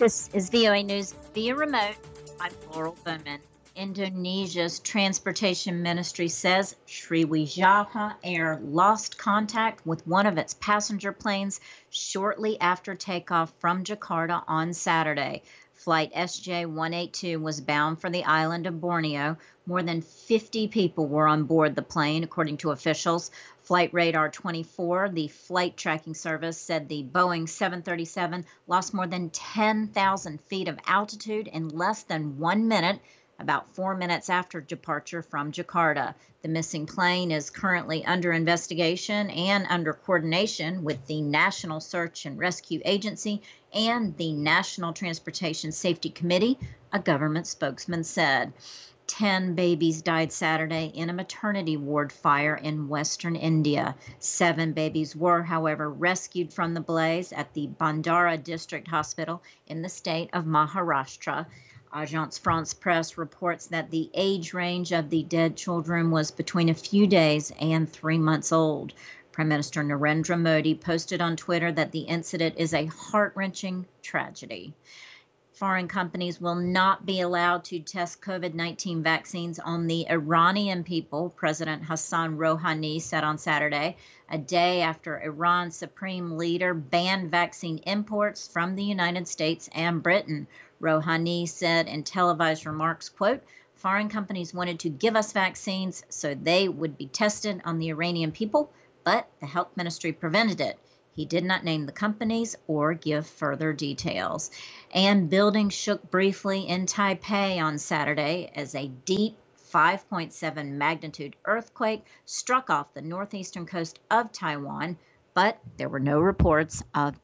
This is VOA News via remote. I'm Laurel Bowman. Indonesia's transportation ministry says Sriwijaya Air lost contact with one of its passenger planes shortly after takeoff from Jakarta on Saturday. Flight SJ182 was bound for the island of Borneo. More than 50 people were on board the plane, according to officials. Flight Radar 24, the flight tracking service, said the Boeing 737 lost more than 10,000 feet of altitude in less than 1 minute, about 4 minutes after departure from Jakarta. The missing plane is currently under investigation and under coordination with the National Search and Rescue Agency and the National Transportation Safety Committee, a government spokesman said. 10 babies died Saturday in a maternity ward fire in western India. 7 babies were, however, rescued from the blaze at the Bandara District Hospital in the state of Maharashtra. Agence France-Presse reports that the age range of the dead children was between a few days and 3 months old. Prime Minister Narendra Modi posted on Twitter that the incident is a heart-wrenching tragedy. Foreign companies will not be allowed to test COVID-19 vaccines on the Iranian people, President Hassan Rouhani said on Saturday, a day after Iran's supreme leader banned vaccine imports from the United States and Britain. Rouhani said in televised remarks, quote, "Foreign companies wanted to give us vaccines so they would be tested on the Iranian people, but the health ministry prevented it." He did not name the companies or give further details. And buildings shook briefly in Taipei on Saturday as a deep 5.7 magnitude earthquake struck off the northeastern coast of Taiwan, but there were no reports of